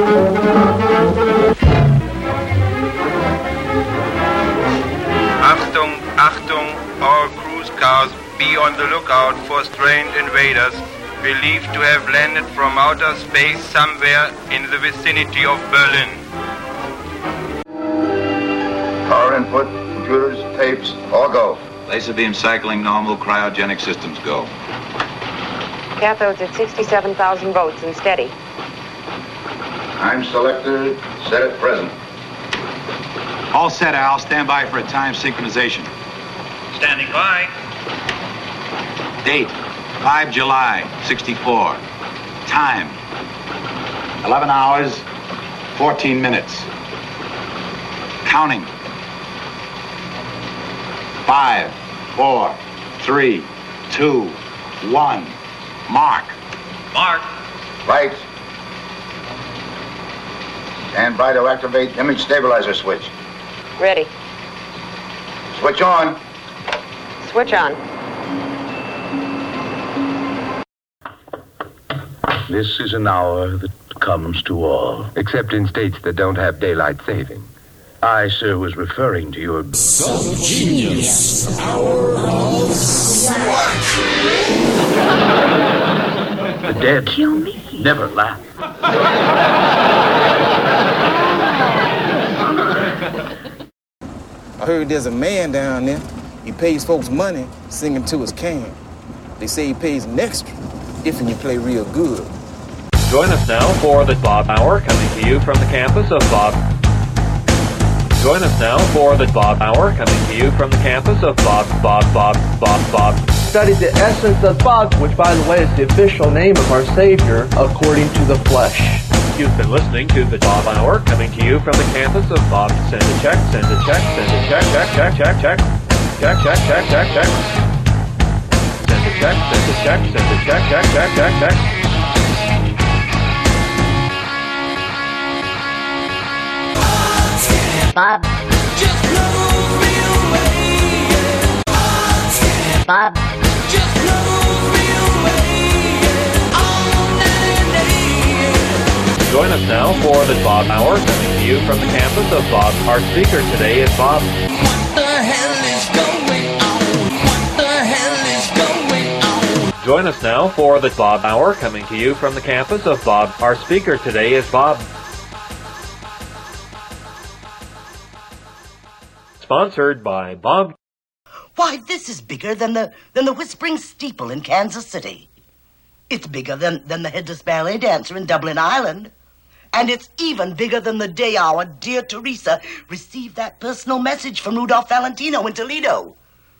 Achtung, Achtung, all cruise cars, be on the lookout for strange invaders believed to have landed from outer space somewhere in the vicinity of Berlin. Power input, computers, tapes, all go. Laser beam cycling normal, cryogenic systems go. Cathodes at 67,000 volts and steady. Time selector, set at present. All set, Al. Stand by for a time synchronization. Standing by. Date, 5 July, 64. Time, 11 hours, 14 minutes. Counting. 5, 4, 3, 2, 1. Mark. Mark. Lights. Stand by to activate image stabilizer switch. Ready. Switch on. Switch on. This is an hour that comes to all, except in states that don't have daylight saving. I, sir, was referring to your Subgenius Hour of Slack. The dead. Kill me. Never laugh. I heard there's a man down there. He pays folks money singing to his can. They say he pays an extra if you play real good. Join us now for the Bob Hour, coming to you from the campus of Bob. Join us now for the Bob Hour, coming to you from the campus of Bob. Study the essence of Bob, which, by the way, is the official name of our Savior, according to the flesh. You've been listening to the Bob Hour, coming to you from the campus of Bob. Send a check, send a check, send a check, check. Send a check, send a check, send a check. Bob. Just blow me away. Bob. Just blow me away. All night and day. Join us now for the Bob Hour, coming to you from the campus of Bob. Our speaker today is Bob. What the hell is going on? What the hell is going on? Join us now for the Bob Hour, coming to you from the campus of Bob. Our speaker today is Bob. Sponsored by Bob. Why, this is bigger than the Whispering Steeple in Kansas City. It's bigger than the Headless Ballet Dancer in Dublin, Ireland. And it's even bigger than the day our dear Teresa received that personal message from Rudolph Valentino in Toledo.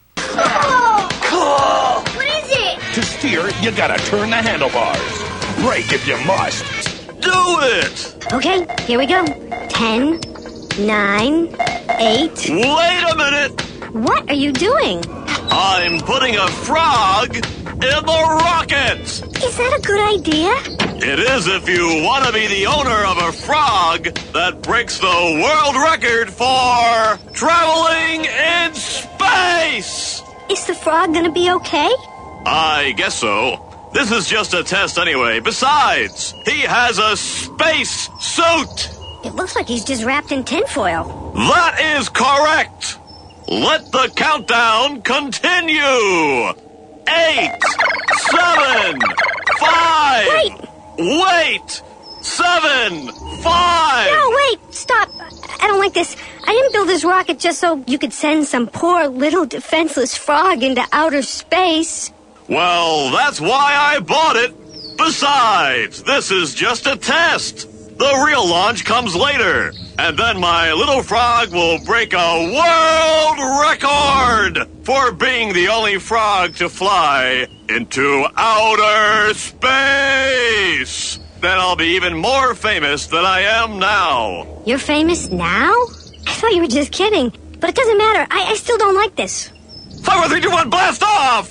Oh! What is it? To steer, you gotta turn the handlebars. Brake if you must. Do it! Okay, here we go. 10, 9, 8. Wait a minute! What are you doing? I'm putting a frog in the rocket! Is that a good idea? It is if you want to be the owner of a frog that breaks the world record for traveling in space! Is the frog gonna be okay? I guess so. This is just a test anyway. Besides, he has a space suit! It looks like he's just wrapped in tinfoil. That is correct! Let the countdown continue! 8, 7, 5... Wait! 7, 5... No, wait! Stop! I don't like this. I didn't build this rocket just so you could send some poor little defenseless frog into outer space. Well, that's why I bought it. Besides, this is just a test. The real launch comes later, and then my little frog will break a world record for being the only frog to fly into outer space. Then I'll be even more famous than I am now. You're famous now? I thought you were just kidding, but it doesn't matter. I still don't like this. 5, 4, 3, 2, 1, blast off!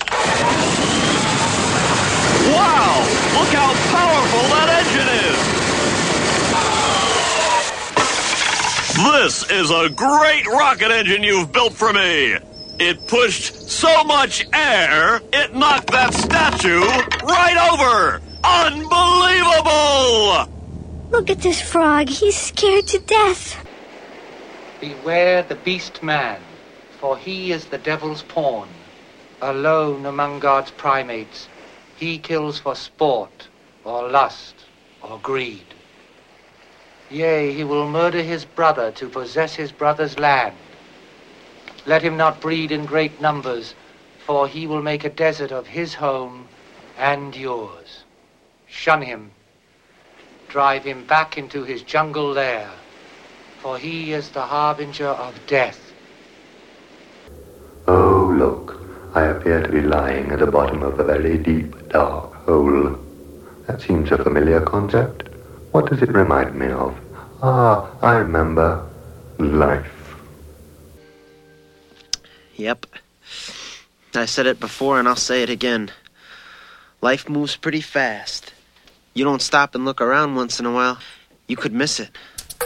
Wow! Look how powerful that engine is! This is a great rocket engine you've built for me. It pushed so much air, it knocked that statue right over. Unbelievable! Look at this frog. He's scared to death. Beware the beast man, for he is the devil's pawn. Alone among God's primates, he kills for sport, or lust, or greed. Yea, he will murder his brother to possess his brother's land. Let him not breed in great numbers, for he will make a desert of his home and yours. Shun him. Drive him back into his jungle lair, for he is the harbinger of death. Oh, look, I appear to be lying at the bottom of a very deep, dark hole. That seems a familiar concept. What does it remind me of? Ah, I remember. Life. Yep. I said it before and I'll say it again. Life moves pretty fast. You don't stop and look around once in a while, you could miss it.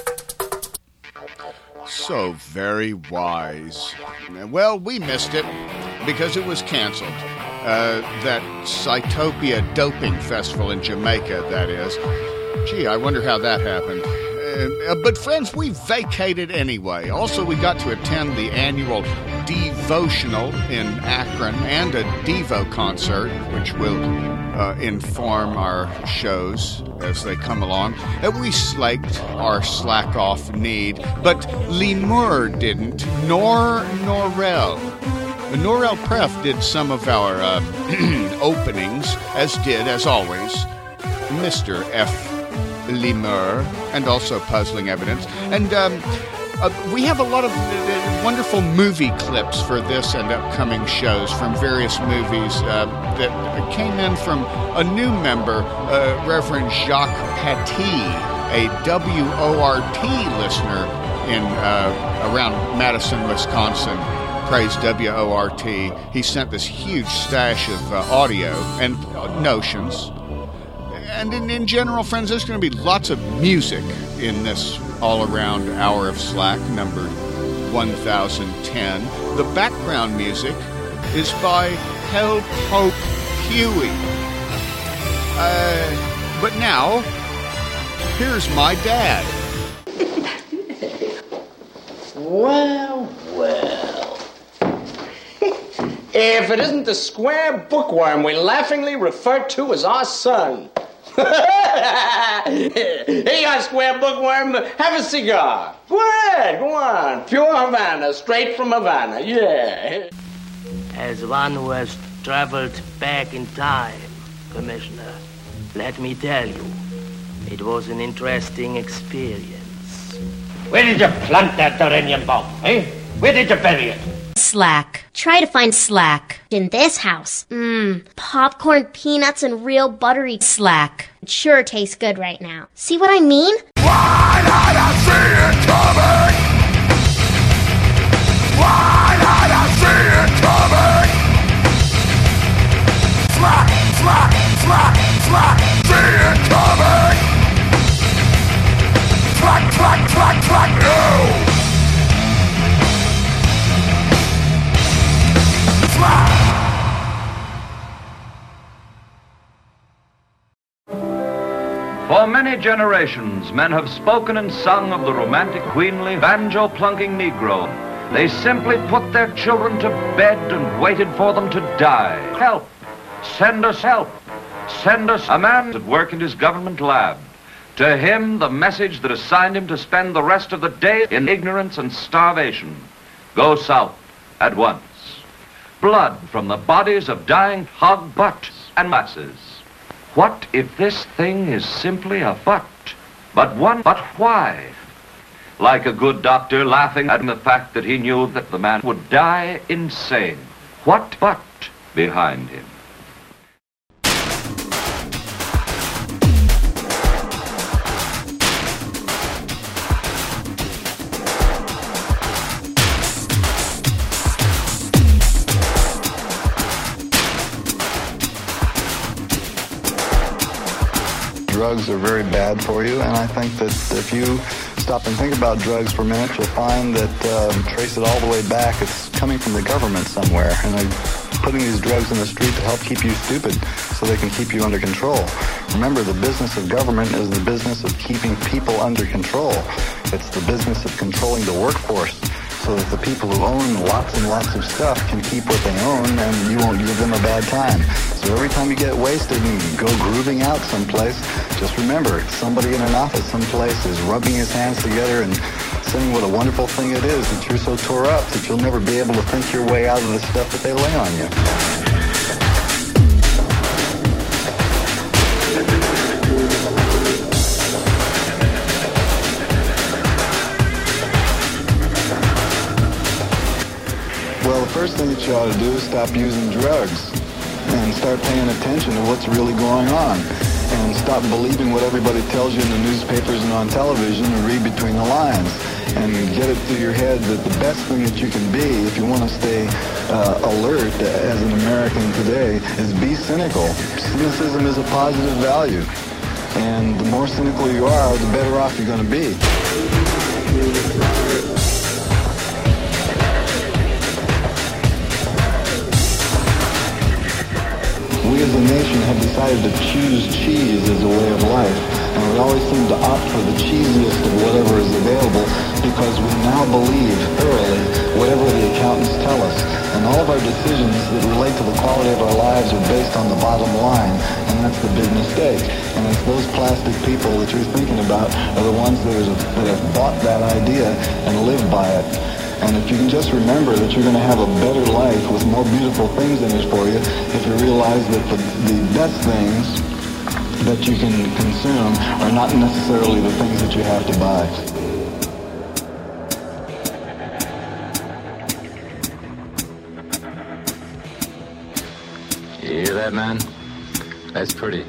So very wise. Well, we missed it because it was canceled. That Cytopia Doping Festival in Jamaica, that is. Gee, I wonder how that happened. But friends, we vacated anyway. Also, we got to attend the annual Devotional in Akron and a Devo concert, which will inform our shows as they come along. And we slaked our slack-off need, but Lemur didn't, nor Norrell. Norrell Pref did some of our openings, as did, as always, Mr. F. Lemur, and also Puzzling Evidence. And we have a lot of wonderful movie clips for this and upcoming shows from various movies that came in from a new member, Reverend Jacques Paty, a WORT listener in around Madison, Wisconsin. Praise WORT. He sent this huge stash of audio and notions. And in general, friends, there's going to be lots of music in this all-around hour of Slack, number 1010. The background music is by Hell Pope Huey. But now, here's my dad. Well. If it isn't the square bookworm we laughingly refer to as our son. Here you are, square bookworm. Have a cigar. Go ahead, go on. Pure Havana, straight from Havana, yeah. As one who has traveled back in time, Commissioner, let me tell you, it was an interesting experience. Where did you plant that uranium bomb, eh? Where did you bury it? Slack. Try to find Slack in this house. Popcorn, peanuts, and real buttery Slack. It sure tastes good right now. See what I mean? Why not I see it coming? Why not I see it coming? Slack, slack, slack, slack, see it coming. Slack, slack, slack, slack, no. For many generations, men have spoken and sung of the romantic, queenly, banjo-plunking Negro. They simply put their children to bed and waited for them to die. Help! Send us help! Send us a man at work in his government lab. To him, the message that assigned him to spend the rest of the day in ignorance and starvation. Go south at once. Blood from the bodies of dying hog butts and masses. What if this thing is simply a butt? But why? Like a good doctor laughing at the fact that he knew that the man would die insane. What but behind him? Drugs are very bad for you, and I think that if you stop and think about drugs for a minute, you'll find that trace it all the way back. It's coming from the government somewhere, and putting these drugs in the street to help keep you stupid so they can keep you under control. Remember, the business of government is the business of keeping people under control. It's the business of controlling the workforce so that the people who own lots and lots of stuff can keep what they own and you won't give them a bad time. So every time you get wasted and go grooving out someplace, just remember, somebody in an office someplace is rubbing his hands together and saying what a wonderful thing it is that you're so tore up that you'll never be able to think your way out of the stuff that they lay on you. Well, the first thing that you ought to do is stop using drugs and start paying attention to what's really going on. And stop believing what everybody tells you in the newspapers and on television and read between the lines. And get it through your head that the best thing that you can be if you want to stay alert as an American today is be cynical. Cynicism is a positive value. And the more cynical you are, the better off you're going to be. We as a nation have decided to choose cheese as a way of life, and we always seem to opt for the cheesiest of whatever is available because we now believe thoroughly whatever the accountants tell us, and all of our decisions that relate to the quality of our lives are based on the bottom line, and that's the big mistake. And it's those plastic people that you're thinking about are the ones that have bought that idea and live by it. And if you can just remember that you're going to have a better life with more beautiful things in it for you, if you realize that the best things that you can consume are not necessarily the things that you have to buy. You hear that, man? That's pretty.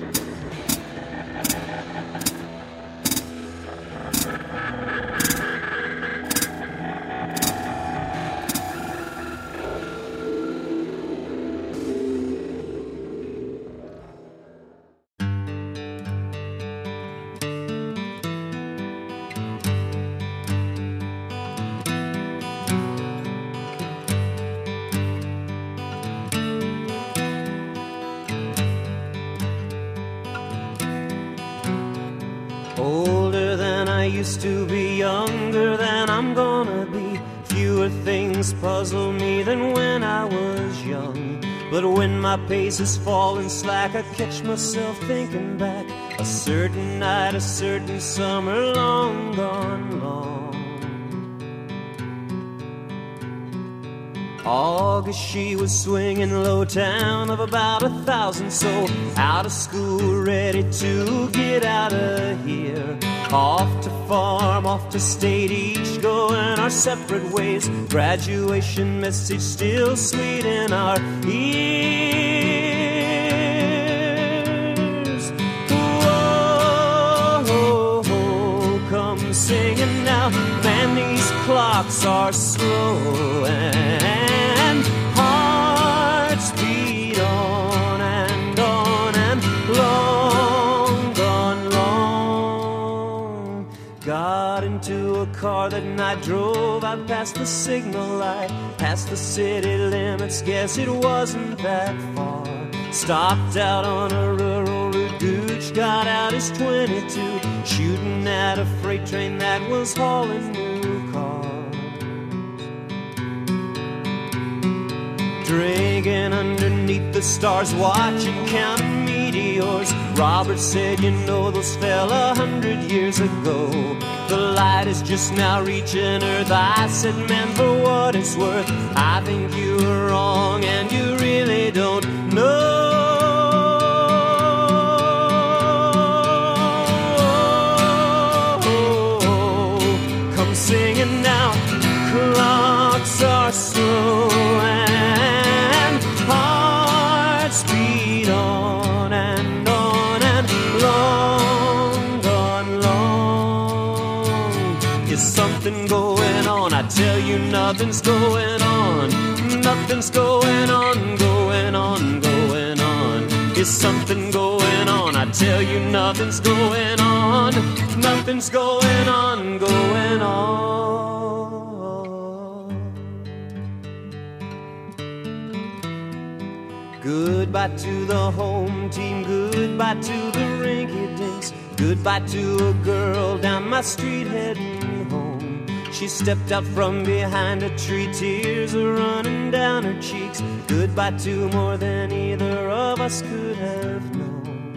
Older than I used to be, younger than I'm gonna be. Fewer things puzzle me than when I was young. But when my pace is falling slack, I catch myself thinking back. A certain night, a certain summer, long gone long. August, she was swinging low town of about 1,000, so out of school, ready to get out of here. Off to farm, off to state, each going our separate ways. Graduation message still sweet in our ears. Whoa, come singing now, man, these clocks are slow and hearts beat on and long gone long. Got into a car that night, drove out past the signal light, past the city limits, guess it wasn't that far. Stopped out on a rural route, Gooch got out his .22, shooting at a freight train that was hauling new cars. Drinking underneath the stars, watching counting meteors. Robert said, you know, those fell 100 years ago. The light is just now reaching Earth. I said, man, for what it's worth, I think you were wrong and you really don't know. Come singing now, clocks are slow and hearts beat on and long gone long. Is something going on? I tell you nothing's going on. Nothing's going on, going on, going on. Is something going on? I tell you nothing's going on. Nothing's going on, going on. Goodbye to the home team, goodbye to the rinky-dinks, goodbye to a girl down my street heading home. She stepped out from behind a tree, tears are running down her cheeks. Goodbye to more than either of us could have known.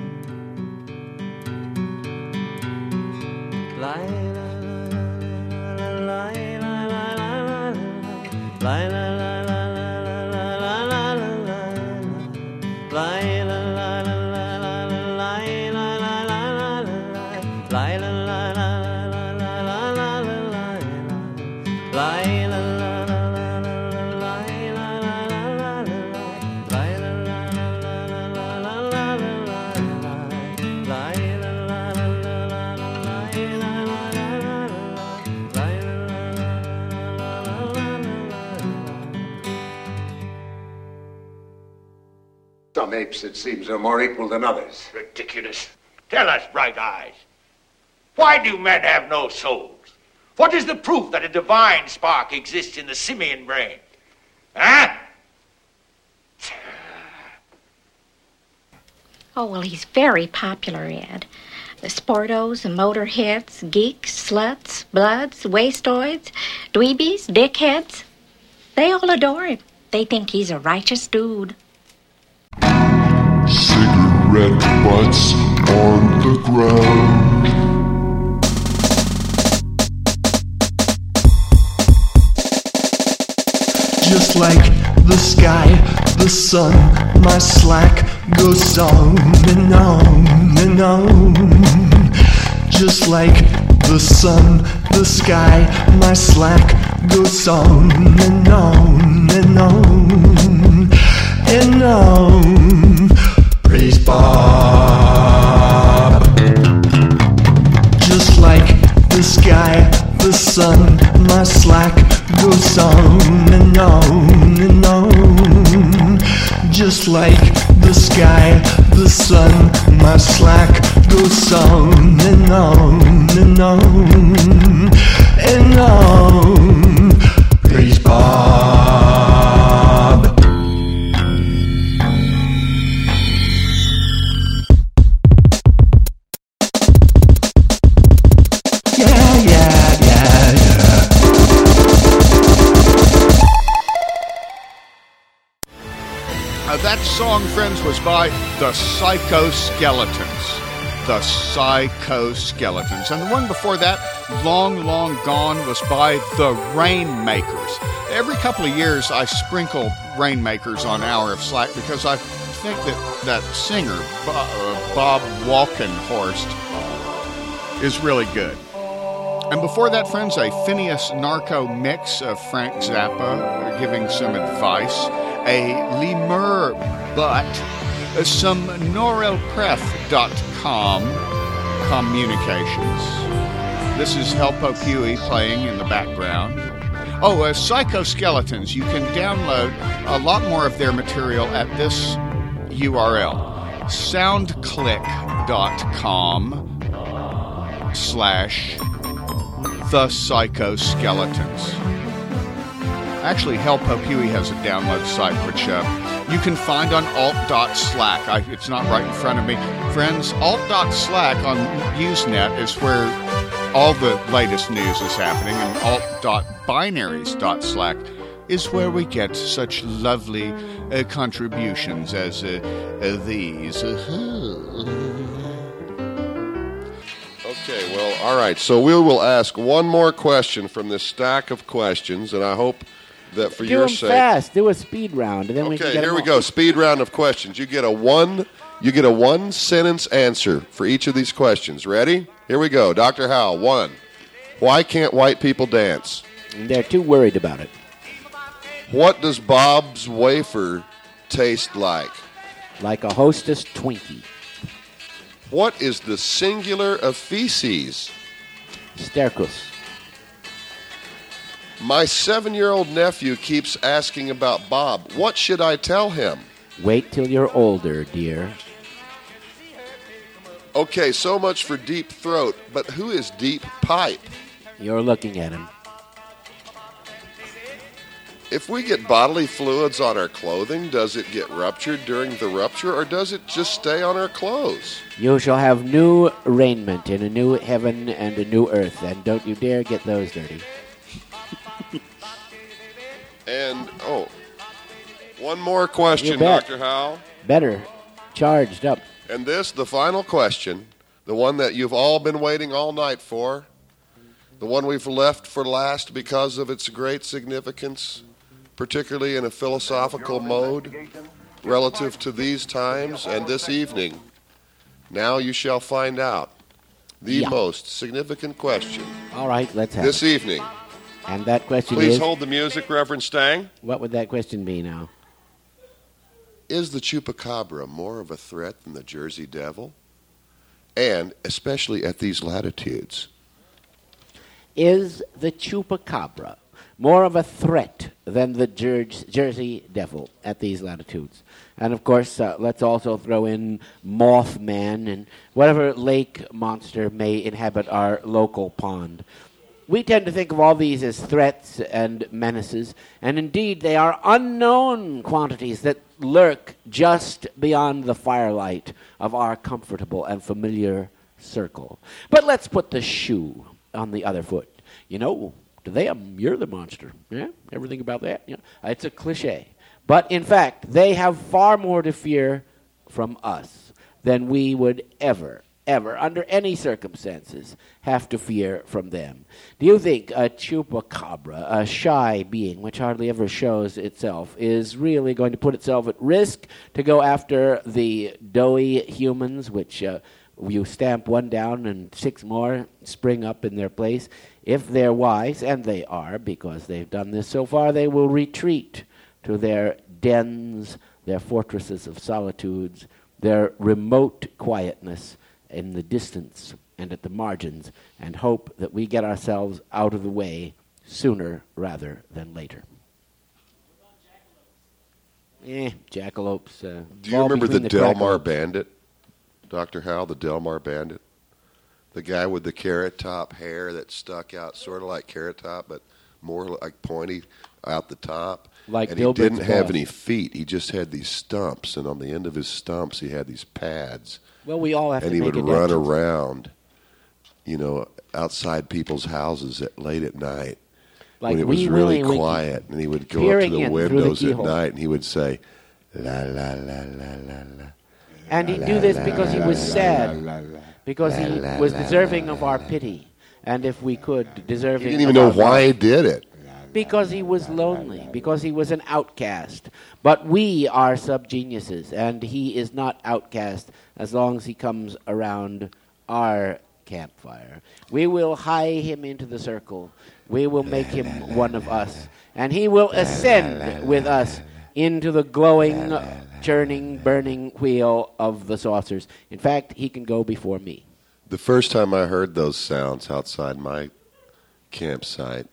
Some apes, it seems, are more equal than others. Ridiculous. Tell us, Bright Eyes, why do men have no souls? What is the proof that a divine spark exists in the simian brain? Huh? Oh, well, he's very popular, Ed. The sportos, the motorheads, geeks, sluts, bloods, wastoids, dweebies, dickheads. They all adore him. They think he's a righteous dude. Cigarette butts on the ground. Just like the sky, the sun, my slack goes on and on and on. Just like the sun, the sky, my slack goes on and on and on and on. Praise Bob. Just like the sky, the sun, my slack goes on and on and on. Just like the sky, the sun, my slack goes on and on and on and on. Praise Bob. That song, friends, was by the Psycho-Skeletons. The Psycho-Skeletons. And the one before that, Long, Long Gone, was by the Rainmakers. Every couple of years, I sprinkle Rainmakers on Hour of Slack because I think that singer, Bob Walkenhorst, is really good. And before that, friends, a Phineas Narco mix of Frank Zappa giving some advice, a Lemur butt, some norelpreth.com communications. This is Helpo Pewee playing in the background. Oh, Psycho-Skeletons. You can download a lot more of their material at this URL, soundclick.com/The Psycho-Skeletons. Actually, Helpo Pewee has a download site which you can find on alt.slack. It's not right in front of me. Friends, alt.slack on Usenet is where all the latest news is happening, and alt.binaries.slack is where we get such lovely contributions as these. Okay, well, all right. So we will ask one more question from this stack of questions, and I hope that for your sake. Do them fast. Do a speed round, and then we can get here we go. Speed round of questions. You get a one sentence answer for each of these questions. Ready? Here we go. Dr. Howell, 1. Why can't white people dance? They're too worried about it. What does Bob's wafer taste like? Like a Hostess Twinkie. What is the singular of feces? Stercus. My 7-year-old nephew keeps asking about Bob. What should I tell him? Wait till you're older, dear. Okay, so much for Deep Throat, but who is Deep Pipe? You're looking at him. If we get bodily fluids on our clothing, does it get ruptured during the rupture, or does it just stay on our clothes? You shall have new raiment in a new heaven and a new earth, and don't you dare get those dirty. And, one more question, You bet. Dr. Howell. Better. Charged up. And this, the final question, the one that you've all been waiting all night for, the one we've left for last because of its great significance, particularly in a philosophical mode, relative to these times and this evening. Now you shall find out the most significant question. All right, let's have this it. evening. And that question Please is... hold the music, Reverend Stang. What would that question be now? Is the chupacabra more of a threat than the Jersey Devil? And especially at these latitudes. Is the chupacabra more of a threat than the Jersey Devil at these latitudes? And, of course, let's also throw in Mothman and whatever lake monster may inhabit our local pond. We tend to think of all these as threats and menaces, and indeed they are unknown quantities that lurk just beyond the firelight of our comfortable and familiar circle. But let's put the shoe on the other foot. You know, to them, you're the monster. Yeah, everything about that. You know, it's a cliche. But in fact, they have far more to fear from us than we would ever, under any circumstances, have to fear from them. Do you think a chupacabra, a shy being which hardly ever shows itself, is really going to put itself at risk to go after the doughy humans, which you stamp one down and 6 more spring up in their place? If they're wise, and they are, because they've done this so far, they will retreat to their dens, their fortresses of solitudes, their remote quietness in the distance and at the margins, and hope that we get ourselves out of the way sooner rather than later. Jackalopes. Do you remember the Delmar Bandit, Dr. Howell, the Delmar Bandit? The guy with the carrot top hair that stuck out sort of like carrot top, but more like pointy out the top. Like and he Dilbert's didn't have boss. any feet. He just had these stumps, and on the end of his stumps he had these pads. Well, we all have and to he make would a run difference. around, outside people's houses late at night Like when it was Wee really Willie Winkie, quiet, and he would go up peering to the in through the windows at keyhole. night, and he would say, "La la la la la la." And he'd do this because he was sad, because he was deserving of our pity, and if we could, deserving. He didn't even know of our why he love. did it. Because he was lonely, because he was an outcast. But we are sub-geniuses, and he is not outcast as long as he comes around our campfire. We will hie him into the circle. We will make him one of us, and he will ascend with us into the glowing, churning, burning wheel of the saucers. In fact, he can go before me. The first time I heard those sounds outside my campsite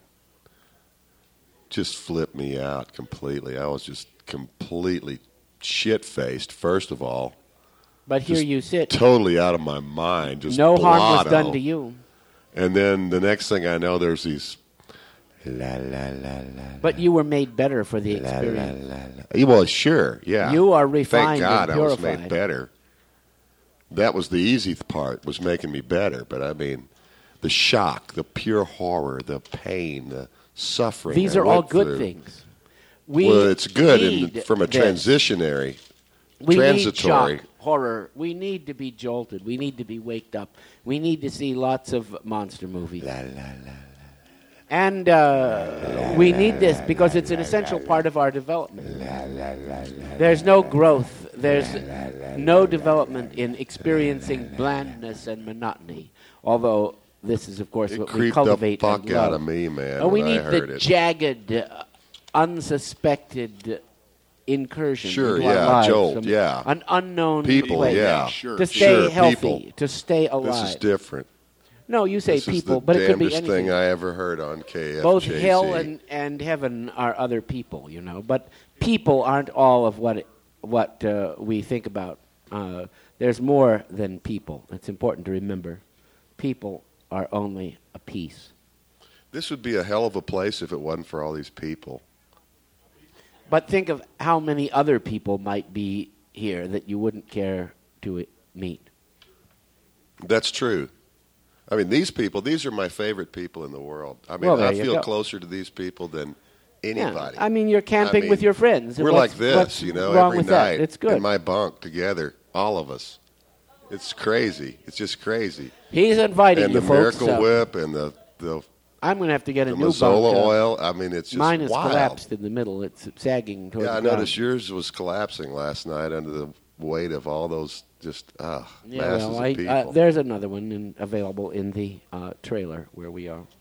just flipped me out completely. I was just completely shit-faced, first of all. But here Just you sit. Totally out of my mind. Just No harm was blotto. done to you. And then the next thing I know, there's these la la la la. But you were made better for the La, la, experience. la, la. Well, sure, yeah. You are Thank refined God and I was purified. made better. That was the easy part, was making me better. But I mean, the shock, the pure horror, the pain, the suffering. These I are all went good through. things. Well, it's good need from a this. transitionary, We transitory. need shock, horror. We need to be jolted. We need to be waked up. We need to see lots of monster movies. And we need this because it's an essential part of our development. There's no growth. There's no development in experiencing blandness and monotony. Although this is, of course, It what we creeped the cultivate. fuck and out love. of me, man, Oh, we when I need heard the it. jagged, unsuspected incursion Sure, into our yeah, lives jolt, from yeah. an unknown People, place. yeah. To stay Sure, healthy, people. to stay alive. This is different. No, you say This is people, the but it could be damnedest anything. thing I ever heard on KFJZ. Both hell and heaven are other people, but people aren't all of what we think about. There's more than people. It's important to remember. People are only a piece. This would be a hell of a place if it wasn't for all these people. But think of how many other people might be here that you wouldn't care to meet. That's true. I mean, these are my favorite people in the world. I mean, Well, I there you feel go. closer to these people than anybody. Yeah. I mean, you're camping with your friends. We're What's- like this, what's wrong every with that? night It's good. in my bunk together, all of us. It's crazy. It's just crazy. He's inviting and you, the folks. Miracle Whip and the I'm going to have to get a the new Mazola bunk. oil. I mean, it's just mine is wild. collapsed in the middle. It's sagging toward Yeah, the I ground. noticed yours was collapsing last night under the weight of all those just Yeah, masses well, of people. there's another one available in the trailer where we are.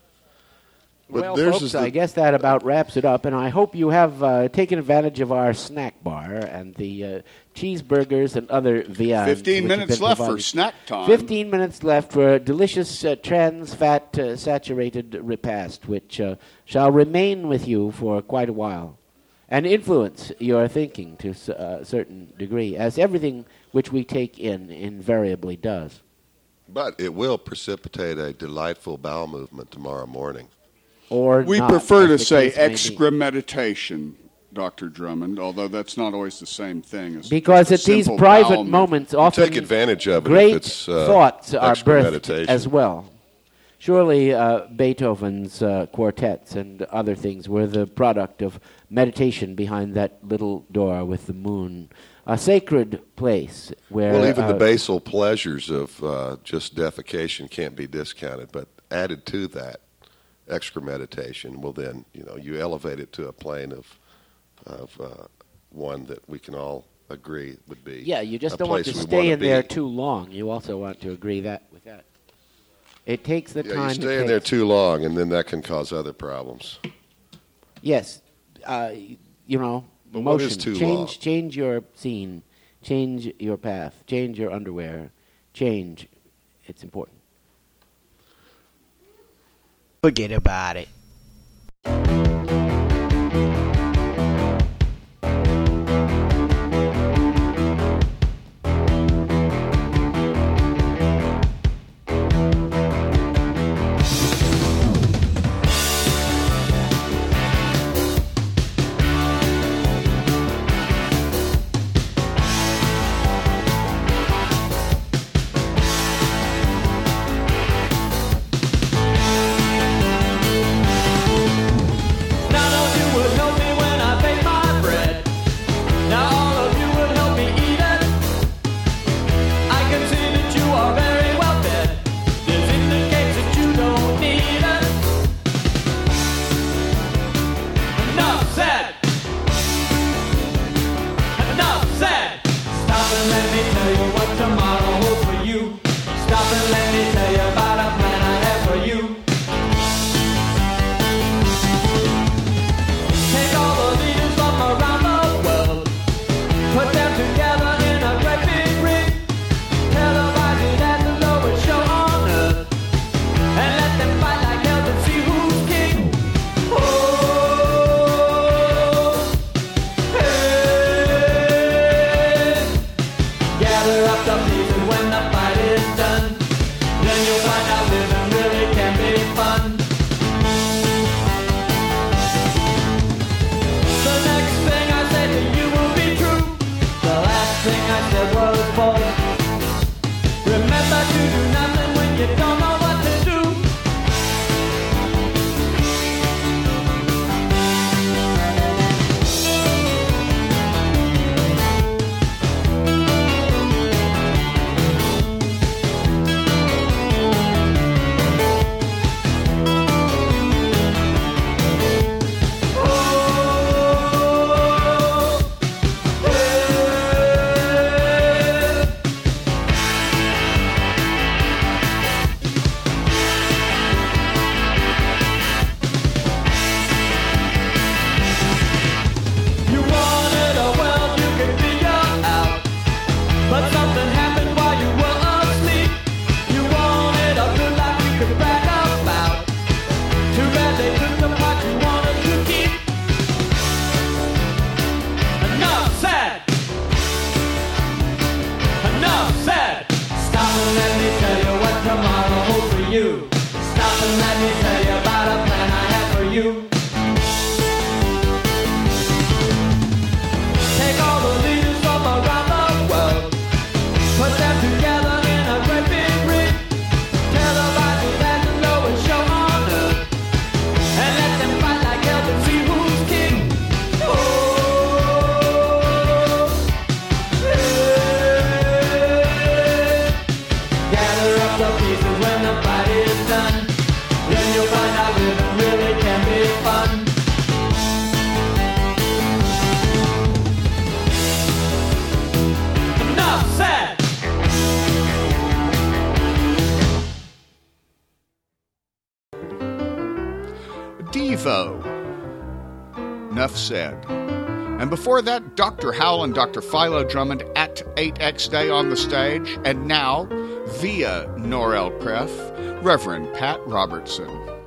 But Well, theirs folks, is the- I guess that about wraps it up, and I hope you have taken advantage of our snack bar and the cheeseburgers and other viands. 15 which have minutes been left for provided. snack time. 15 minutes left for a delicious trans fat saturated repast, which shall remain with you for quite a while and influence your thinking to a certain degree, as everything which we take in invariably does. But it will precipitate a delightful bowel movement tomorrow morning. Or We not, prefer as to the say case may be. excremeditation, Dr. Drummond, although that's not always the same thing. As Because just at a these simple private bowel moments, You often take advantage of it great if it's thoughts are extra birthed meditation. as well. Surely Beethoven's quartets and other things were the product of meditation behind that little door with the moon, a sacred place where. Well, even the basal pleasures of just defecation can't be discounted, but added to that, extra meditation will then, you elevate it to a plane of one that we can all agree would be. Yeah, you just a don't want place to we stay wanna in there be. too long. You also want to agree with that. It takes the Yeah, time. you stay in there too long, and then that can cause other problems. Yes, But motion. what is too long? Change your scene, change your path, change your underwear, change. It's important. Forget about it. None of you would help me when I bake my bread. Now all of you would help me eat it. I can see that you are very well fed. This indicates that you don't need it. Enough said. Enough said. Stop and let me tell you what tomorrow holds for you. Stop and let me tell you about a plan I have for you. Take all the leaders from around the world, put them together in a great big ring, televise it as the lowest show on earth, and let them fight like hell to see who's king. Oh, hey, gather up the pieces when the fight is done, then you'll find out living really can be fun. The next thing I say to you will be true. The last thing I said was false. Remember to do nothing when you don't know what to do. You wanted a world you could figure out, but something happened while you were asleep. You wanted a good life you could brag about. Too bad they took the part you wanted to keep. Enough said. Enough said. Stop and let me tell you what tomorrow holds for you. Stop and let me tell you about a plan I have for you. Devo. Enough said. And before that, Dr. Howell and Dr. Philo Drummond at 8X Day on the stage. And now, via Norel Pref, Reverend Pat Robertson.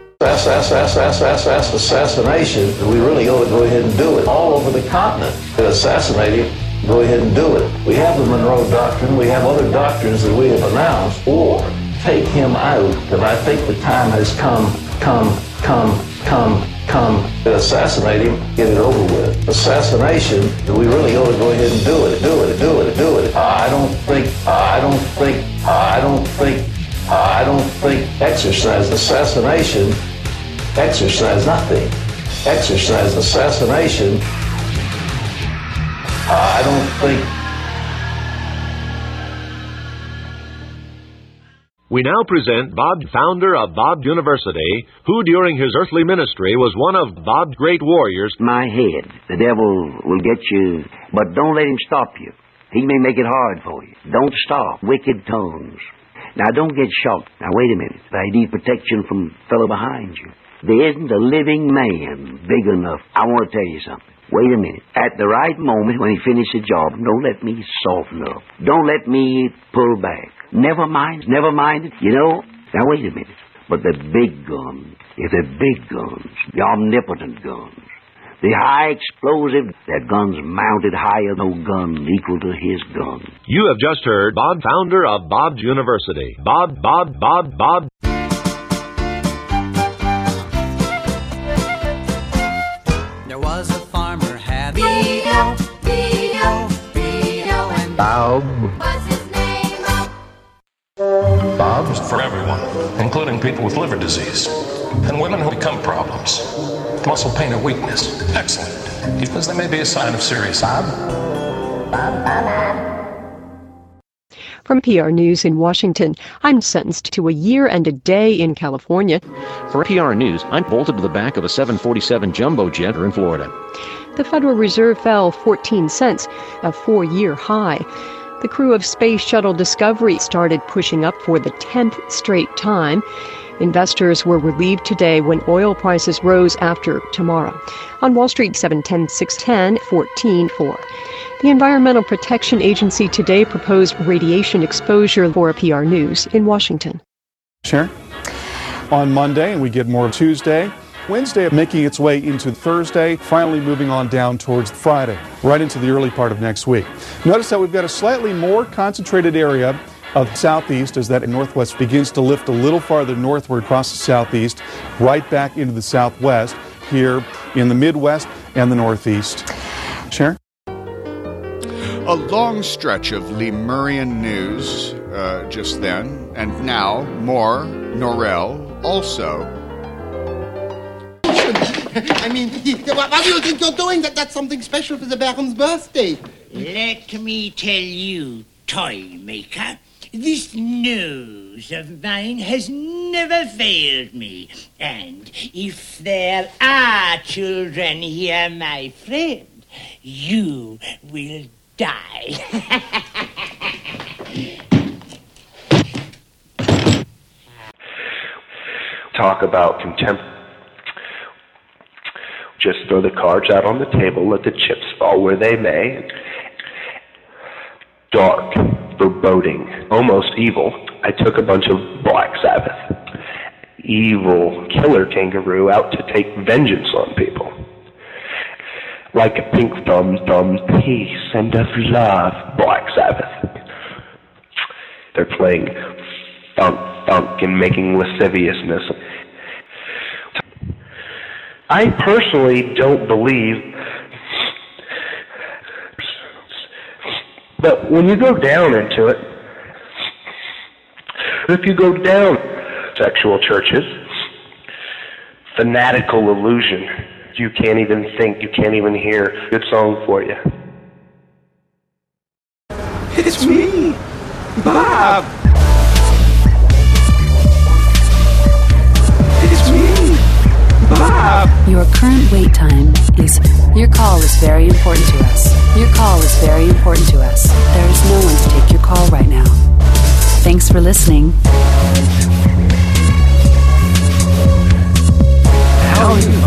Assassination, we really ought to go ahead and do it all over the continent. Assassinate him, go ahead and do it. We have the Monroe Doctrine, we have other doctrines that we have announced, or take him out, but I think the time has come, assassinate him, get it over with. Assassination, we really ought to go ahead and do it. I don't think exercise assassination, exercise nothing. Exercise assassination, I don't think. We now present Bob, founder of Bob University, who during his earthly ministry was one of Bob's great warriors. My head, the devil will get you, but don't let him stop you. He may make it hard for you. Don't stop. Wicked tongues. Now, don't get shocked. Now, wait a minute. I need protection from the fellow behind you. There isn't a living man big enough. I want to tell you something. Wait a minute. At the right moment, when he finishes the job, don't let me soften up. Don't let me pull back. Never mind. You know, now wait a minute. But the big guns, if they're big guns, the omnipotent guns, the high explosive, that gun's mounted higher, no gun equal to his gun. You have just heard Bob, founder of Bob's University. Bob. There was a farmer had Vito, and Bob. What's his name? Bob? For everyone, including people with liver disease and women who become problems. Muscle pain or weakness. Excellent. Because they may be a sign of serious. From PR News in Washington, I'm sentenced to a year and a day in California. For PR News, I'm bolted to the back of a 747 jumbo jet in Florida. The Federal Reserve fell 14 cents, a 4-year high. The crew of Space Shuttle Discovery started pushing up for the 10th straight time. Investors were relieved today when oil prices rose after tomorrow. On Wall Street, 710, 610, 14.4. The Environmental Protection Agency today proposed radiation exposure for PR News in Washington. Sharon? On Monday, and we get more Tuesday. Wednesday making its way into Thursday, finally moving on down towards Friday, right into the early part of next week. Notice how we've got a slightly more concentrated area of southeast as that northwest begins to lift a little farther northward across the southeast, right back into the southwest here in the Midwest and the Northeast. Sharon? A long stretch of Lemurian news just then, and now more Norel also. I mean, what do you think you're doing? That's something special for the Baron's birthday. Let me tell you, toy maker, this nose of mine has never failed me. And if there are children here, my friend, you will die. Talk about contempt. Just throw the cards out on the table, let the chips fall where they may. Dark, foreboding, almost evil. I took a bunch of Black Sabbath. Evil killer kangaroo out to take vengeance on people. Like a pink thumbs, peace and of love, Black Sabbath. They're playing funk and making lasciviousness. I personally don't believe, but when you go down into it, if you go down sexual churches, fanatical illusion, you can't even think, you can't even hear. Good song for you. It's me, Bob. It's me, Bob. Your current wait time is... Your call is very important to us. Your call is very important to us. There is no one to take your call right now. Thanks for listening. How are you?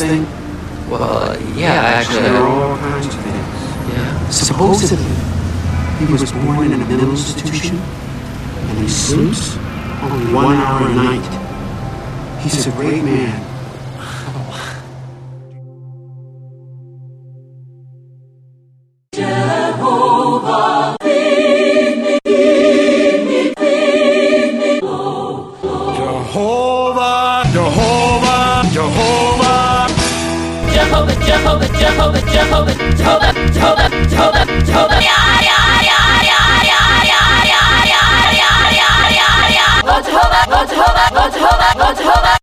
thing? Well, yeah, actually. There are all kinds of things. Yeah. Supposedly, he was born in a mental institution, and he sleeps only 1 hour a night. He's a great man. Jehovah, feed me, feed me, feed me, oh, oh. Jehovah, Jehovah, Jehovah. Jehovah, Jehovah, Jehovah, Jehovah, Jehovah, Jehovah, Jehovah, Jehovah. Yeah, yeah, yeah, yeah, yeah, yeah, yeah, yeah, yeah, yeah, yeah, yeah. Oh, Jehovah, oh, Jehovah, oh, Jehovah, oh, Jehovah.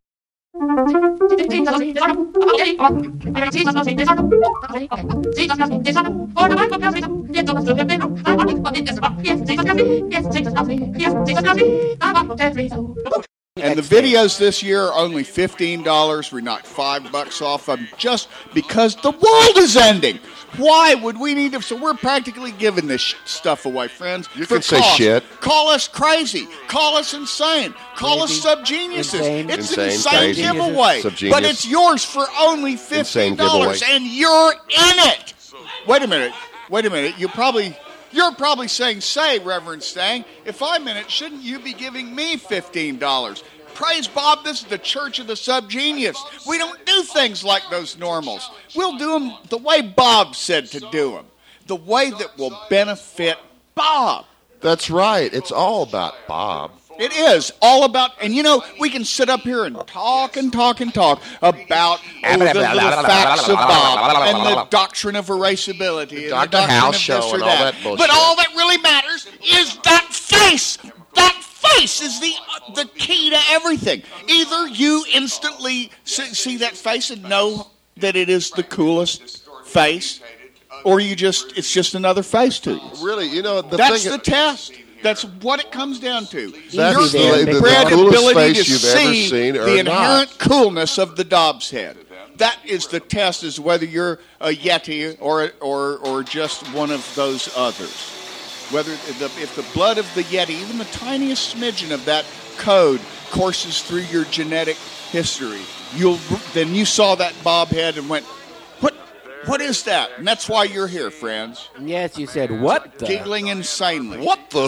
And the videos this year are only $15. We knocked $5 off them just because the world is ending. Why would we need to? So we're practically giving this stuff away, friends. You can say shit. Call us crazy. Call us insane. Call us subgeniuses. It's an insane giveaway. But it's yours for only $15. And you're in it. Wait a minute. You're probably saying, say, Reverend Stang, if I'm in it, shouldn't you be giving me $15? Praise Bob, this is the Church of the Subgenius. We don't do things like those normals. We'll do them the way Bob said to do them. The way that will benefit Bob. That's right. It's all about Bob. It is all about, and we can sit up here and talk about the little facts of Bob and the doctrine of erasability and the doctrine House of show this or and all that bullshit. But all that really matters is that face. That face is the key to everything. Either you instantly see that face and know that it is the coolest face, or it's just another face to you. Really, that's the test. That's what it comes down to. That's the coolest face to you've ever seen or the inherent not. coolness of the Dobbs head. That is the test, is whether you're a Yeti or just one of those others. Whether if the blood of the Yeti, even the tiniest smidgen of that code, courses through your genetic history, then you saw that Bob head and went, what is that? And that's why you're here, friends. Yes, you said, what the? Giggling insanely. What the?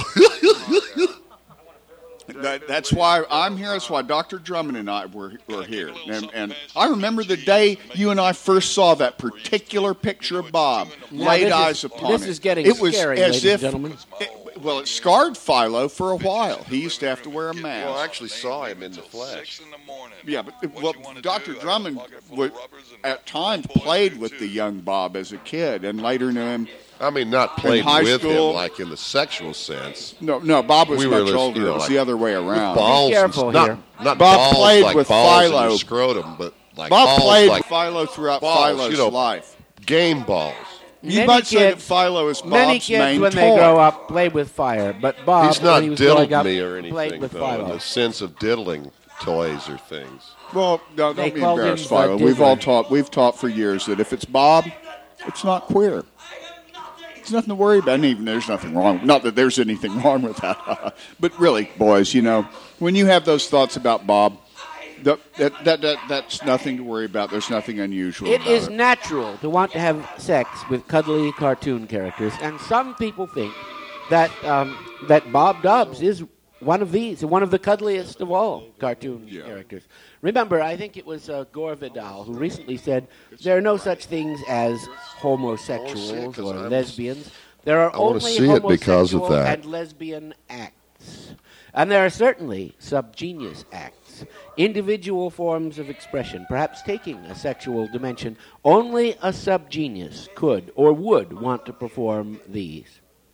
That's why I'm here. That's why Dr. Drummond and I were here. And I remember the day you and I first saw that particular picture of Bob, laid eyes upon it. This is getting it was scary, as ladies if, and gentlemen. It scarred Philo for a while. He used to have to wear a mask. Well, I actually saw him in the flesh. Yeah, but Dr. Drummond at times played with the young Bob as a kid, and later knew him. I mean, not played with school. him like in the sexual sense. No, Bob was much older. It was the other way around. Balls, be careful here. Not Bob balls played like with balls Philo. in your scrotum, but like Bob balls played like with Philo throughout balls, Philo's life. Game balls. You might say that Philo is Bob's many kids, main when toy. they grow up, play with fire. But Bob, He's not when he was growing diddled up, me or played anything, with though, Philo. in the sense of diddling toys or things. Well, no, They don't be called embarrassed, him Philo. We've taught for years that if it's Bob, it's not queer. It's nothing to worry about. And even there's nothing wrong. Not that there's anything wrong with that. But really, boys, when you have those thoughts about Bob, that's nothing to worry about. There's nothing unusual about it. It is natural to want to have sex with cuddly cartoon characters, and some people think that that Bob Dobbs is one of these, one of the cuddliest of all cartoon characters. Remember, I think it was Gore Vidal who recently said there are no such things as homosexuals or lesbians. There are only homosexual and lesbian acts. And there are certainly subgenius acts, individual forms of expression, perhaps taking a sexual dimension. Only a subgenius could or would want to perform these.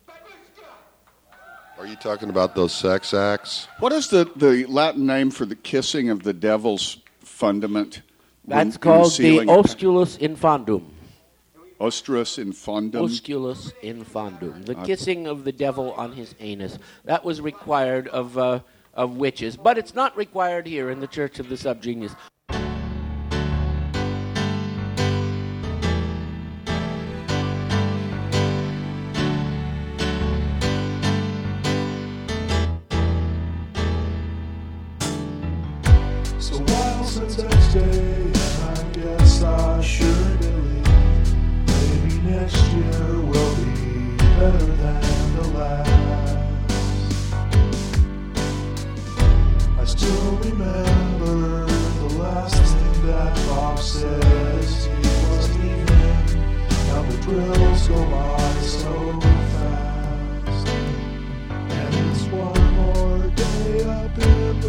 Are you talking about those sex acts? What is the Latin name for the kissing of the devil's fundament? That's called the osculus infundum. Ostrus infundum? Osculus infundum. The kissing of the devil on his anus. That was required of witches, but it's not required here in the Church of the Subgenius. So while since X-Day, I guess I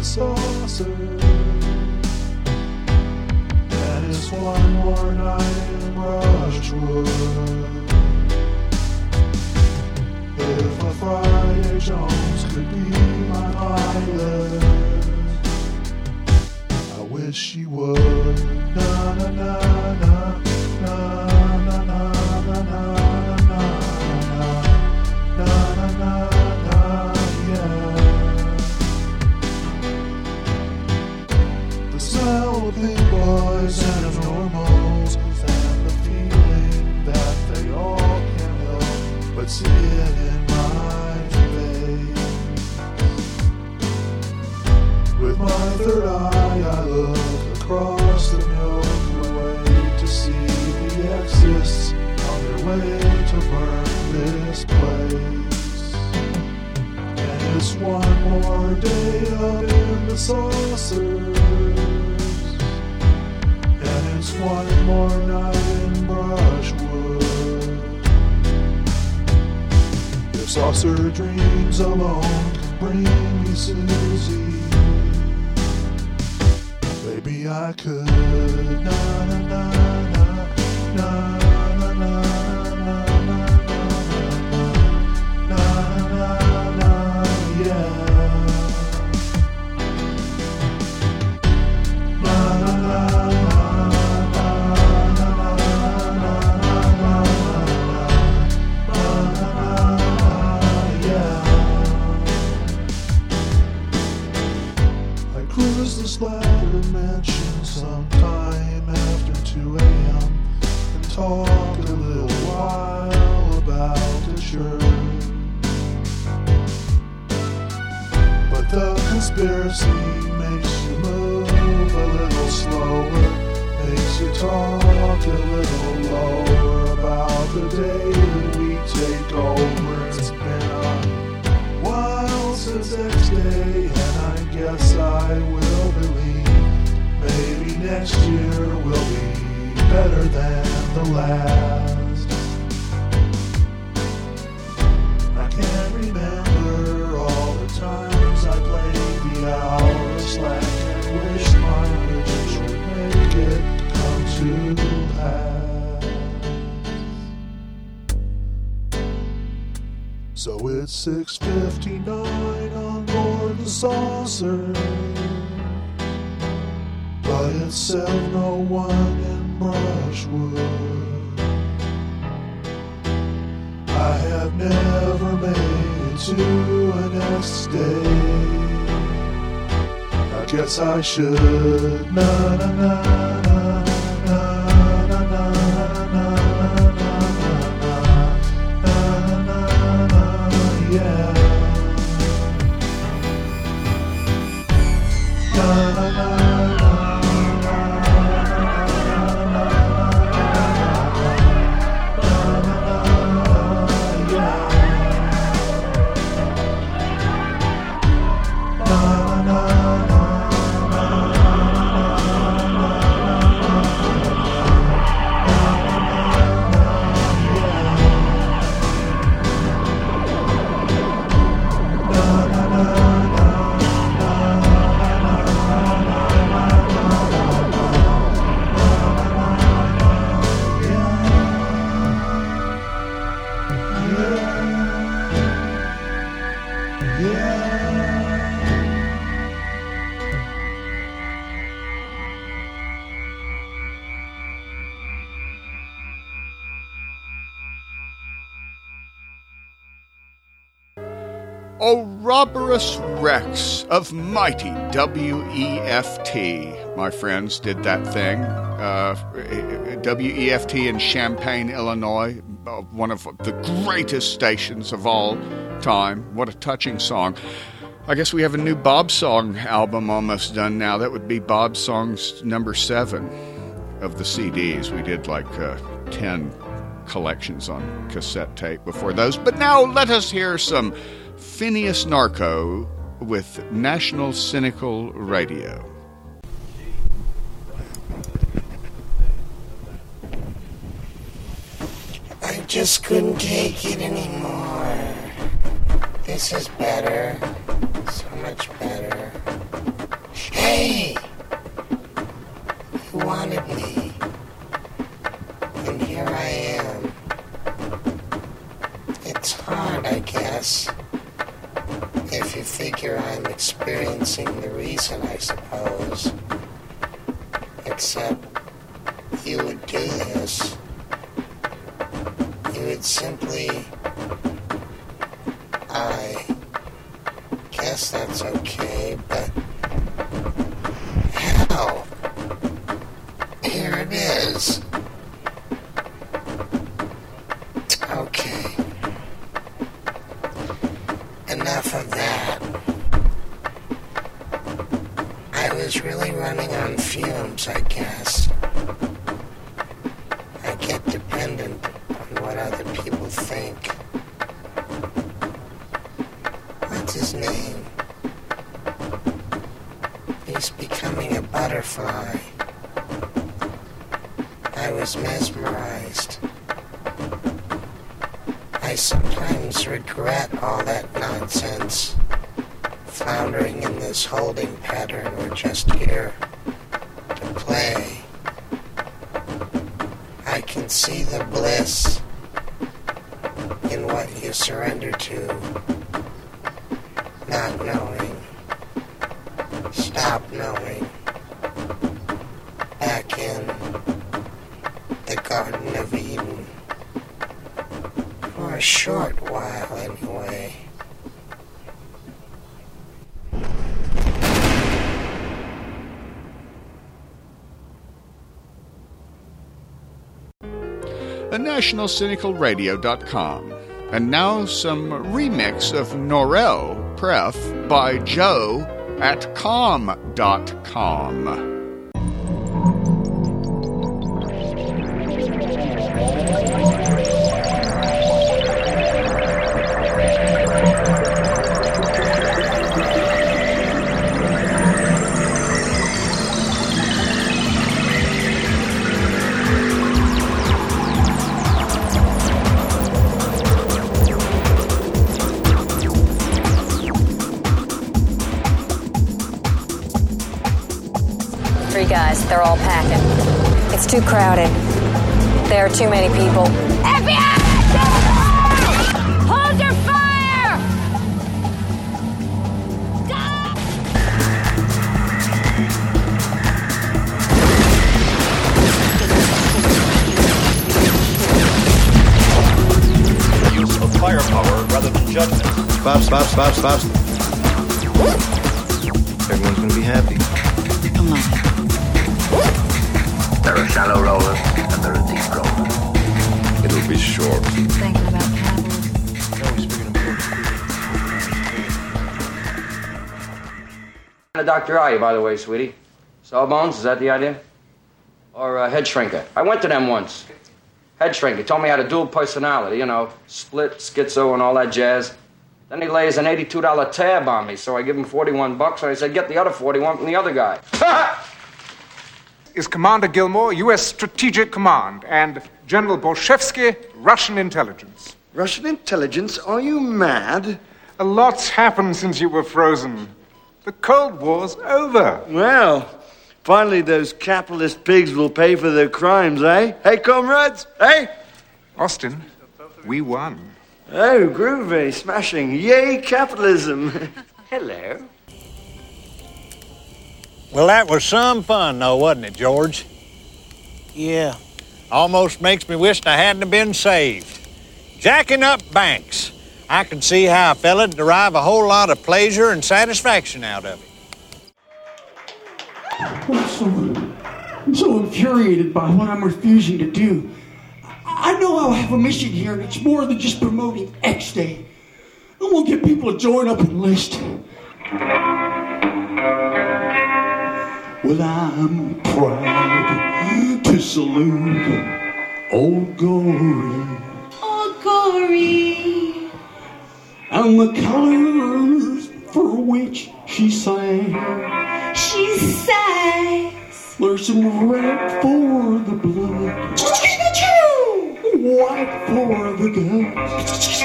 the saucer. And it's one more night in Brushwood. If a Friday Jones could be my pilot, I wish she would. Na na na na na na na na na na na na na, yeah. The smell of big boys and of normals, and the feeling that they all can't help but see it in my face. With my third eye, I look across the Milky Way to see the exists on their way to burn this place. And it's one more day up in the saucers, and it's one more night in Brushwood. If saucer dreams alone can bring me Susie, maybe I could. Na na na na na na na na na na na, yeah. Na na na na na na yeah. I cruise the Slather Mansion sometime after 2 a.m. and talk a little while about the church. But the conspiracy makes you move a little slower, makes you talk a little lower about the day that we take over. It's been a while since X Day, and I guess I will believe maybe next year will be better than the last. I can't remember all the times I played the hour of slack and wish my wishes would make it come to pass. So it's 6:59 on board the saucer, but it's 7:01 in Brushwood. I have never made it to a next day. I guess I should. Na na na na na na na na na na, yeah. Na na na. Ouroboros Rex of mighty WEFT. My friends did that thing. WEFT in Champaign, Illinois, one of the greatest stations of all time. What a touching song. I guess we have a new Bob Song album almost done now. That would be Bob Songs number 7 of the CDs. We did like 10 collections on cassette tape before those. But now let us hear some Phineas Narco with National Cynical Radio. I just couldn't take it anymore. This is better. So much better. Hey! You wanted me. And here I am. It's hard, I guess. If you figure I'm experiencing the reason, I suppose. Except you would do this. You would simply... I guess that's okay, but... How? Here it is. Okay. Enough of that. I was really running on fumes, I guess. I get dependent on what other people think. What's his name? He's becoming a butterfly. I was mesmerized. I sometimes regret all that nonsense. Floundering in this holding pattern, we're just here to play. I can see the bliss in what you surrender to. Not knowing. Stop knowing. Back in the Garden of Eden. For a short while, anyway. NationalCynicalRadio.com. And now some remix of Norel Pref by Joe at com.com. Guys, they're all packing. It's too crowded. There are too many people. FBI! Hold your fire! Use of firepower rather than judgment. Stop. Everyone's gonna be happy. Come on. There are shallow rollers and there are deep rollers. It'll be short. Thinking about capitalism. What kind of doctor are you, by the way, sweetie? Sawbones, is that the idea? Or head shrinker? I went to them once. Head shrinker told me I had a dual personality, you know, split, schizo, and all that jazz. Then he lays an $82 tab on me, so I give him $41, and I said, get the other 41 from the other guy. Is Commander Gilmore, U.S. Strategic Command, and General Bolshevsky, Russian intelligence. Russian intelligence? Are you mad? A lot's happened since you were frozen. The Cold War's over. Well, finally those capitalist pigs will pay for their crimes, eh? Hey, comrades? Hey? Austin, we won. Oh, groovy, smashing. Yay, capitalism. Hello. Well, that was some fun, though, wasn't it, George? Yeah. Almost makes me wish I hadn't been saved. Jacking up banks. I can see how a fella'd derive a whole lot of pleasure and satisfaction out of it. I'm so infuriated by what I'm refusing to do. I know I'll have a mission here, and it's more than just promoting X Day. I want to get people to join up and enlist. Well, I'm proud to salute Old Gory. Old Gory. And the colors for which she sang. She sings. There's some red for the blood. White for the guns.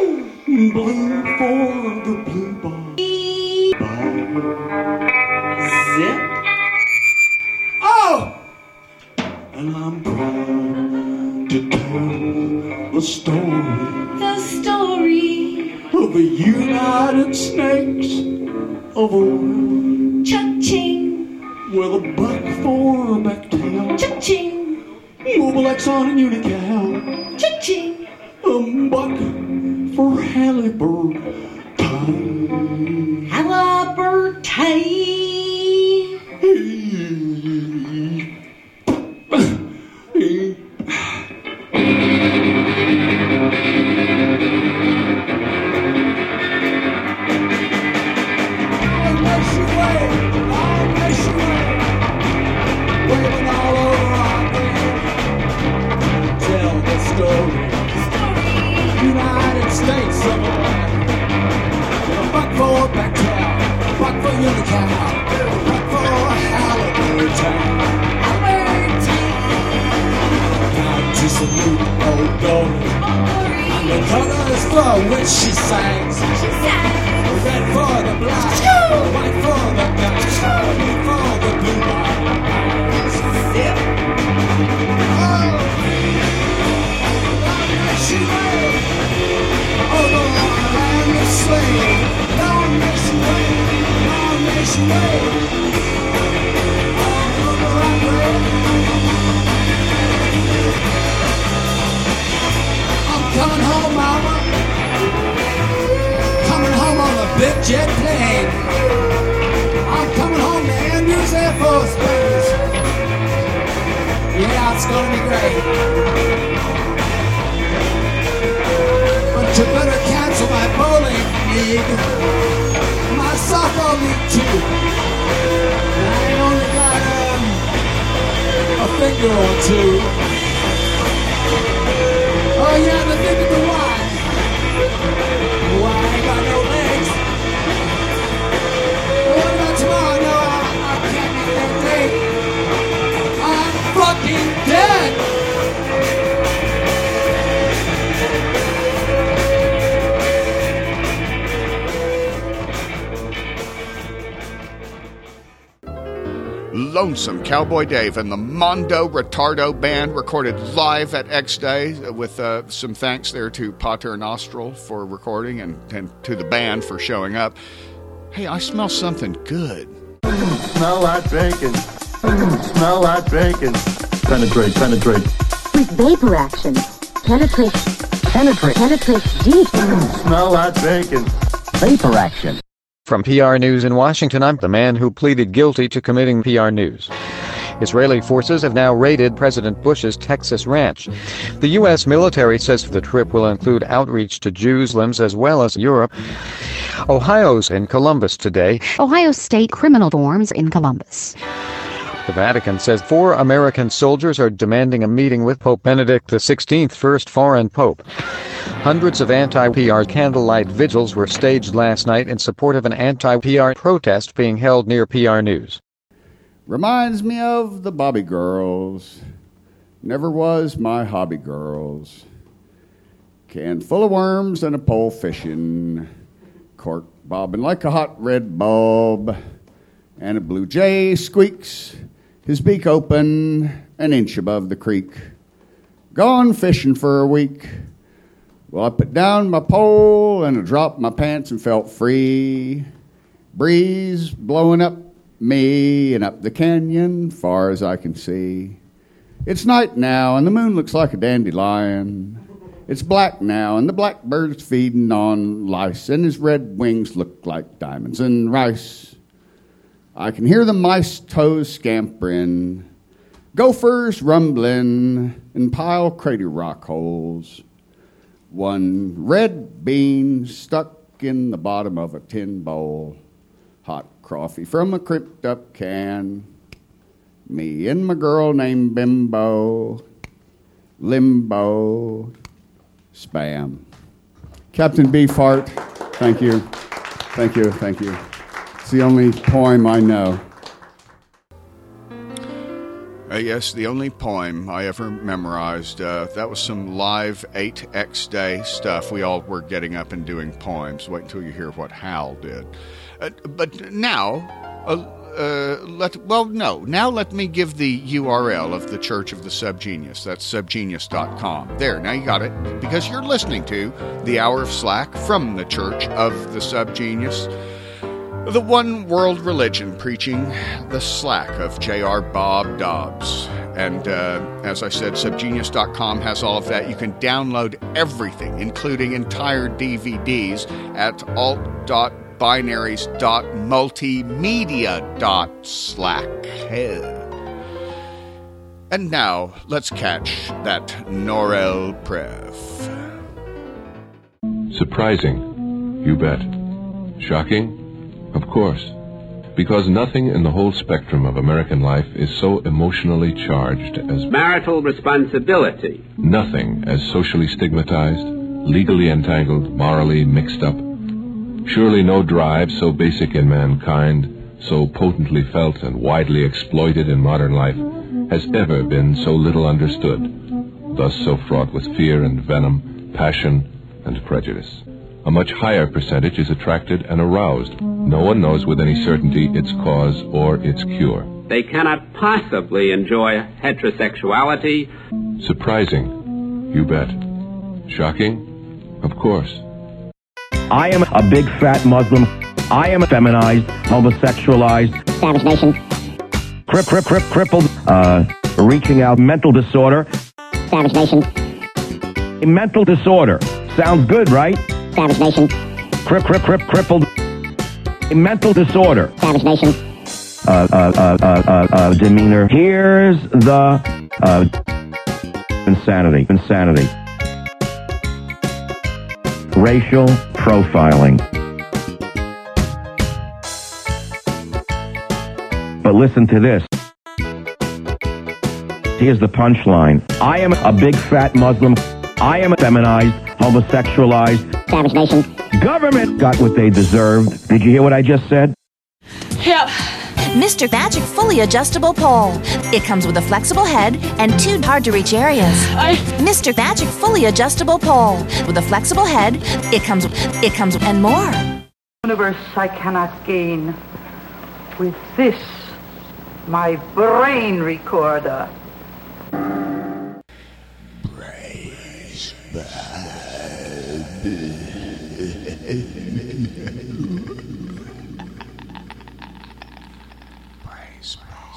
Blue for the blue ball. United Snakes of Oil. Cha-ching. With a buck for a backtail. Cha-ching. Mobile Exxon and Unical. Cha-ching. A buck for Halliburton. Halliburton. United States of America. A buck for Bechtel, a buck for Unical, a buck for Halliburton. Time to salute old Dory. The colors for which she sang. Red for the black, white for the black, blue for the blue lines. She went over on the land of slave. Long may she wait, long may she wait. All over our way. I'm coming home, mama. Coming home on a big jet plane. I'm coming home to Andrews Air Force Base. Yeah, it's gonna be great. You better cancel my bowling league, my softball league too. I ain't only got a finger or two. Oh yeah, the thing with the why. Why I ain't got no legs. What about tomorrow? No, I can't make that date. I'm fucking dead. Lonesome Cowboy Dave and the Mondo Retardo Band recorded live at X-Day with some thanks there to Pater Nostril for recording and to the band for showing up. Hey, I smell something good. Smell like bacon. Smell like bacon. Penetrate, penetrate. With vapor action. Penetrate deep. Smell like bacon. Vapor action. From PR News in Washington, I'm the man who pleaded guilty to committing PR News. Israeli forces have now raided President Bush's Texas ranch. The U.S. military says the trip will include outreach to Jews as well as Europe. Ohio's in Columbus today. Ohio State criminal dorms in Columbus. The Vatican says 4 American soldiers are demanding a meeting with Pope Benedict XVI, first foreign pope. Hundreds of anti-PR candlelight vigils were staged last night in support of an anti-PR protest being held near PR News. Reminds me of the Bobby Girls. Never was my hobby girls. Can full of worms and a pole fishing. Cork bobbing like a hot red bulb. And a blue jay squeaks, his beak open, an inch above the creek. Gone fishing for a week. Well, I put down my pole and I dropped my pants and felt free. Breeze blowing up me and up the canyon far as I can see. It's night now and the moon looks like a dandelion. It's black now and the blackbird's feeding on lice and his red wings look like diamonds and rice. I can hear the mice toes scampering, gophers rumbling, and pile crater rock holes. One red bean stuck in the bottom of a tin bowl. Hot coffee from a crimped up can. Me and my girl named Bimbo. Limbo. Spam. Captain Beefheart, thank you. Thank you, thank you. It's the only poem I know. Yes, the only poem I ever memorized. That was some live 8X Day stuff. We all were getting up and doing poems. Wait until you hear what Hal did. But now, Now let me give the URL of the Church of the Subgenius. That's subgenius.com. There, now you got it. Because you're listening to The Hour of Slack from the Church of the Subgenius. The one world religion preaching the slack of J.R. Bob Dobbs. And as I said, subgenius.com has all of that. You can download everything, including entire DVDs, at alt.binaries.multimedia.slack. And now, let's catch that Norel Prev. Surprising, you bet. Shocking? Of course. Because nothing in the whole spectrum of American life is so emotionally charged as marital responsibility. Nothing as socially stigmatized, legally entangled, morally mixed up. Surely no drive so basic in mankind, so potently felt and widely exploited in modern life, has ever been so little understood, thus so fraught with fear and venom, passion and prejudice. A much higher percentage is attracted and aroused. No one knows with any certainty its cause or its cure. They cannot possibly enjoy heterosexuality. Surprising, you bet. Shocking? Of course. I am a big fat Muslim. I am feminized, homosexualized. Savage Nation. Crippled. Reaching out. Mental disorder. Savage Nation. A mental disorder. Sounds good, right? Savage Nation. Crippled. A mental disorder. Savage Nation. Demeanor. Here's the insanity. Racial profiling. But listen to this. Here's the punchline. I am a big fat Muslim. I am feminized, homosexualized. Savage Nation. Government got what they deserved. Did you hear what I just said? Yep. Mr. Magic Fully Adjustable Pole. It comes with a flexible head and 2 hard-to-reach areas. Mr. Magic Fully Adjustable Pole. With a flexible head, it comes and more. Universe I cannot gain with this, my brain recorder. Praise